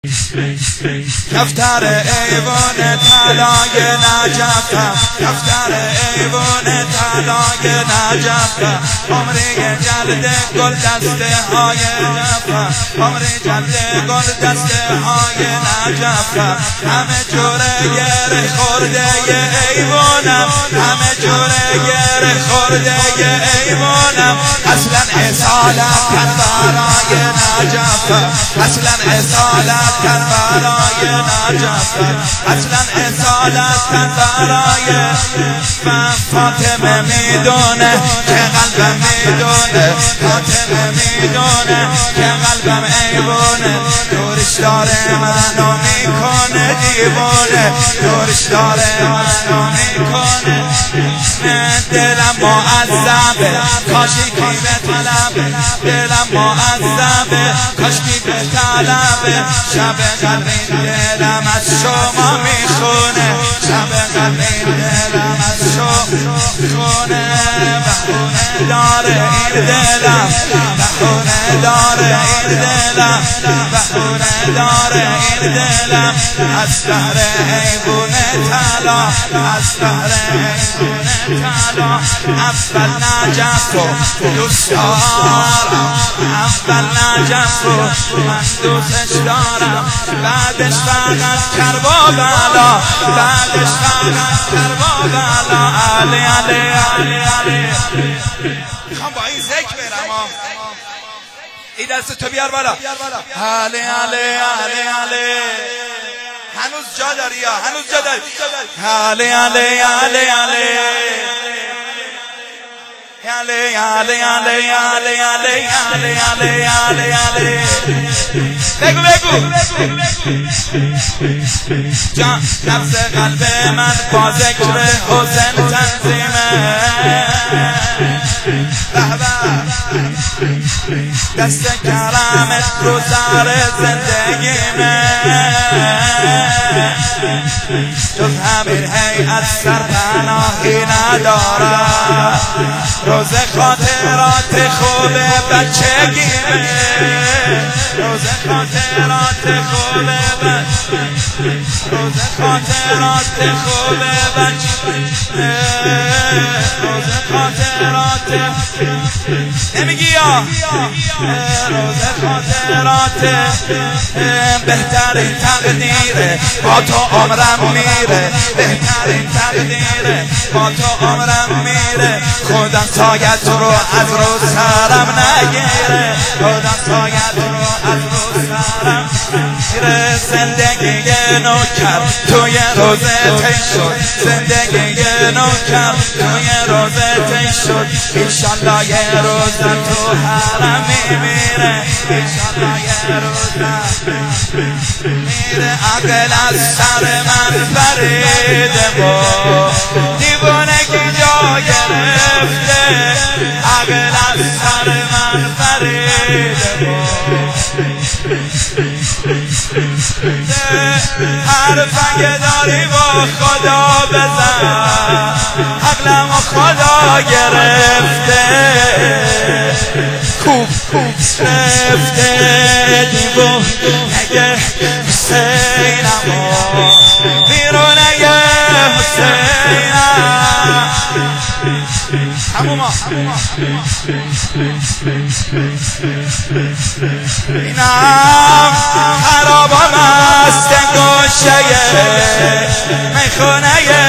دفتر ایوان طلای نجفم، دفتر ایوان طلای نجفم، عمری جلد گل دسته های نجفم، عمری جلد گل دسته های نجفم، همه جوره گره خورده ایوانم، همه جوره گره خورده ایوانم، اصلا اصالت کن برای نجفم، اصلا اصالت کن برای نجفم، اصلا اصالت کن برای فاطمه میدونه که قلبم میدونه، فاطمه میدونه که قلبم ایوانه، دورش داره منو میکنه دیوانه، دورش داره منو میکنه، دلم معذبه کاشی کی به طلبه، دلم معذبه کاشکی به طلبه، شب قلبی دلم از شما میخونه، شب قلبی دلم از شما میخونه، بخونه داره این دلم، بخونه داره این دلم، بخونه داره این دلم، از بهر ایوونه طلا، از بهر ایوونه طلا، اول نجف رو دوست دارم، اول نجف رو من دوستش دارم، بعدش فقط کربلا، بعدش فقط کربلا، علی علی علی علی. میخوام با این ذکر برم، این دست تو بیار بالا، علی علی علی علی، هنوز جا داری یا هنوز جا داری، علی علی علی علی علی علی علی علی علی علی علی علی، بگو بگو جان، نفس قلب من با ذکر حسین تنظیمه، دست کرمت رو سر زندگیمه، جز همین هیئت سرپناهی ندارم، روز خاطرات خوب بچگیمه، روز خاطرات خوب بچگیمه، روز خاطرات خوب بچگیمه، روز خاطرات نمیگی یا روز خاطرات بهترین تقدیره، با تو عمرم میره، بهترین تقدیره، با تو عمرم میره، خدا سایت رو از رو سرم نگیره، خدا سایت رو از رو سرم نگیره، زندگی نوکر توی روزه تی شد، زندگی نوکر توی روزه تی شد، انشالله یه روز تو حرم میمیره، انشالله یه روز میره، عقل از سر من پریده و دیوانگی جا گرفته، عقل از سر من پریده و حرفنگه داری با خدا بزن، عقلم و خدا گرفته، خوب گرفته دیوانگه حسینم و بیرونگه حسینم، هموما اینم خرابم است گوشه میخونه